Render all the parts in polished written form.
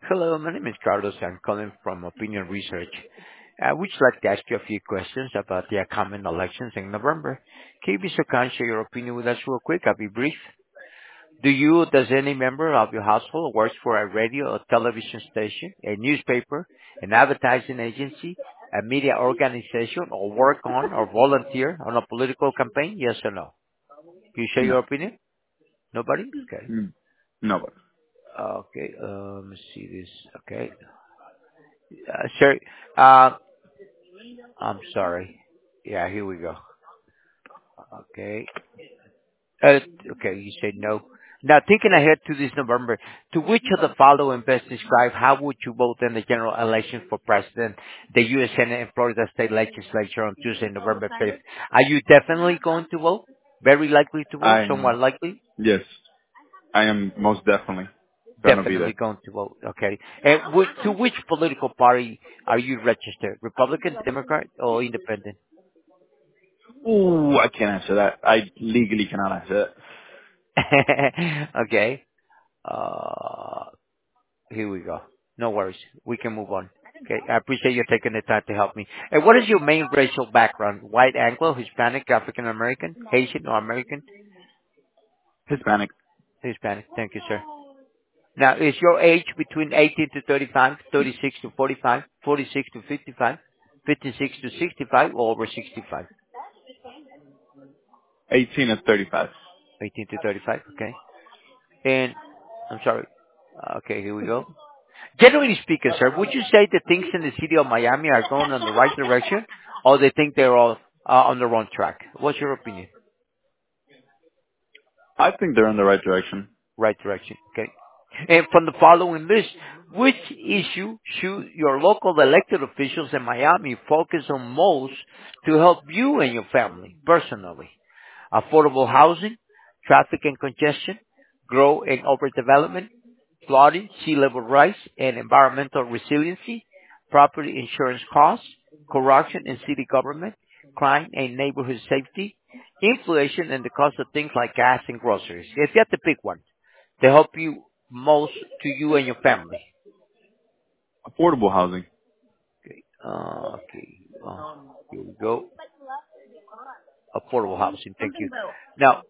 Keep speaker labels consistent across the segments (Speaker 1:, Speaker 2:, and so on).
Speaker 1: Hello, my name is Carlos. I'm calling from Opinion Research. I would like to ask you a few questions about the upcoming elections in November. Can you be so kind share your opinion with us real quick? I'll be brief. Does any member of your household works for a radio or television station, a newspaper, an advertising agency, a media organization, or work on or volunteer on a political campaign? Yes or no? Can you share
Speaker 2: No.
Speaker 1: your opinion? Nobody? Okay.
Speaker 2: No.
Speaker 1: Okay, let me see this. Okay. Sir, uh, I'm sorry. Yeah, here we go. Okay. Okay, you said no. Now, thinking ahead to this November, to which of the following best describe how would you vote in the general election for president, the U.S. Senate and Florida State Legislature on Tuesday, November 5th? Are you definitely going to vote? Very likely to vote?
Speaker 2: I
Speaker 1: Somewhat
Speaker 2: am,
Speaker 1: likely?
Speaker 2: yes, I am most definitely gonna be
Speaker 1: Definitely
Speaker 2: there.
Speaker 1: going to vote. Okay. And to which political party are you registered? Republican, Democrat, or Independent?
Speaker 2: Ooh, I can't answer that. I legally cannot answer that.
Speaker 1: Okay. Uh, Here we go. No worries. We can move on. Okay. I appreciate you taking the time to help me. And what is your main racial background? White, Anglo, Hispanic, African American, Haitian, or American?
Speaker 2: Hispanic.
Speaker 1: Hispanic. Thank you, sir. Now, is your age between 18 to 35, 36 to 45, 46 to 55, 56 to 65, or over 65?
Speaker 2: 18 and 35.
Speaker 1: 18 to 35, okay. And, I'm sorry. Okay, here we go. Generally speaking, sir, would you say that things in the city of Miami are going in the right direction, or they think they're all on the wrong track? What's your opinion?
Speaker 2: I think they're in the right direction.
Speaker 1: Right direction, okay. And from the following list, which issue should your local elected officials in Miami focus on most to help you and your family personally? Affordable housing, traffic and congestion, growth and overdevelopment, flooding, sea level rise, and environmental resiliency, property insurance costs, corruption in city government, crime and neighborhood safety, inflation and the cost of things like gas and groceries. If you have to pick one to help you most to you and your family.
Speaker 2: Affordable housing.
Speaker 1: Okay. Here we go. Affordable housing. Thank you. Now,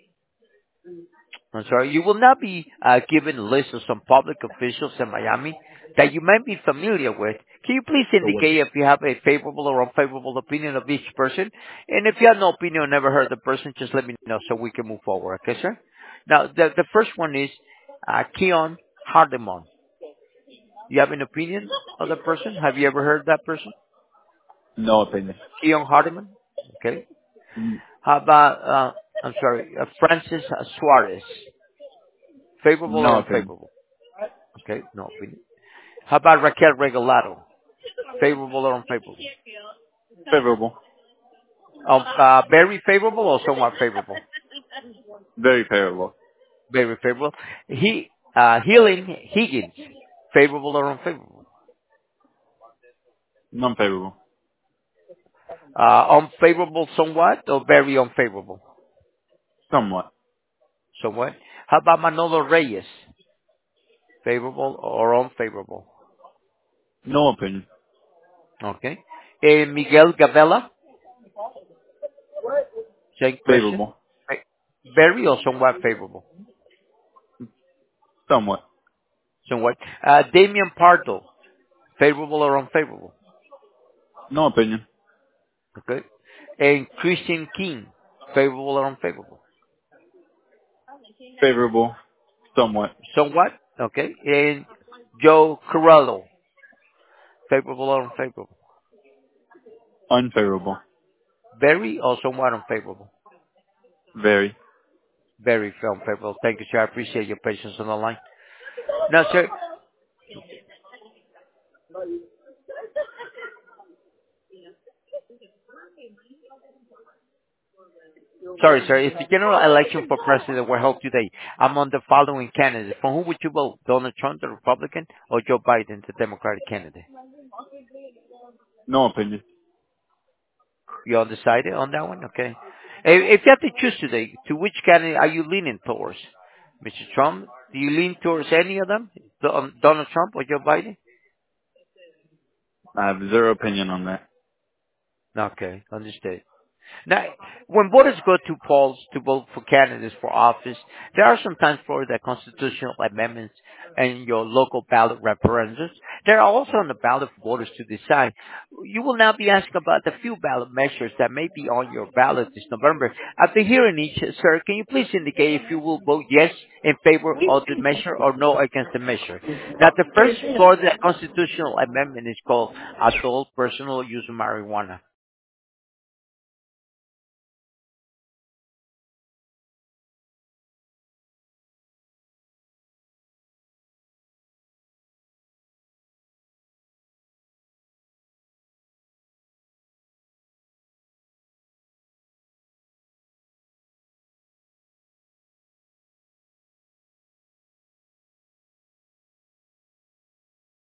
Speaker 1: I'm sorry, you will not be given a list of some public officials in Miami that you might be familiar with. Can you please
Speaker 2: So what?
Speaker 1: indicate if you have a favorable or unfavorable opinion of each person? And if you have no opinion or never heard the person, just let me know so we can move forward. Okay, sir? Now, the first one is Keon Hardemon. You have an opinion of the person? Have you ever heard that person?
Speaker 2: No opinion.
Speaker 1: Keon Hardemon? Okay.
Speaker 2: Mm,
Speaker 1: How about, Francis Suarez? Favorable
Speaker 2: No
Speaker 1: or
Speaker 2: opinion.
Speaker 1: unfavorable? Okay, no opinion. How about Raquel Regalado? Favorable or unfavorable?
Speaker 2: Favorable.
Speaker 1: Very favorable or somewhat favorable?
Speaker 2: Very favorable.
Speaker 1: Very favorable. Healing Higgins. Favorable or unfavorable?
Speaker 2: Non-favorable.
Speaker 1: Unfavorable somewhat or very unfavorable?
Speaker 2: Somewhat.
Speaker 1: Somewhat. How about Manolo Reyes? Favorable or unfavorable?
Speaker 2: No opinion.
Speaker 1: Okay. Miguel Gavella? Same question.
Speaker 2: Favorable.
Speaker 1: Very or somewhat favorable?
Speaker 2: Somewhat.
Speaker 1: Somewhat. Damian Pardo? Favorable or unfavorable?
Speaker 2: No opinion.
Speaker 1: Okay. And Christian King, favorable or unfavorable?
Speaker 2: Favorable. Somewhat.
Speaker 1: Somewhat. Okay. And Joe Corralo, favorable or unfavorable?
Speaker 2: Unfavorable.
Speaker 1: Very or somewhat unfavorable?
Speaker 2: Very.
Speaker 1: Very unfavorable. Thank you, sir. I appreciate your patience on the line. Now, sir, sorry, sir. If the general election for president were held today, among the following candidates, for whom would you vote? Donald Trump, the Republican, or Joe Biden, the Democratic candidate?
Speaker 2: No opinion.
Speaker 1: You undecided on that one? Okay. If you have to choose today, to which candidate are you leaning towards? Mr. Trump, Do you lean towards any of them? Donald Trump or Joe Biden?
Speaker 2: I have zero opinion on that.
Speaker 1: Okay, understood. Now, when voters go to polls to vote for candidates for office, there are sometimes Florida constitutional amendments and your local ballot referendums. They are also on the ballot for voters to decide. You will now be asked about the few ballot measures that may be on your ballot this November. After hearing each, sir, can you please indicate if you will vote yes in favor of the measure or no against the measure? Now, the first Florida constitutional amendment is called adult personal use of marijuana.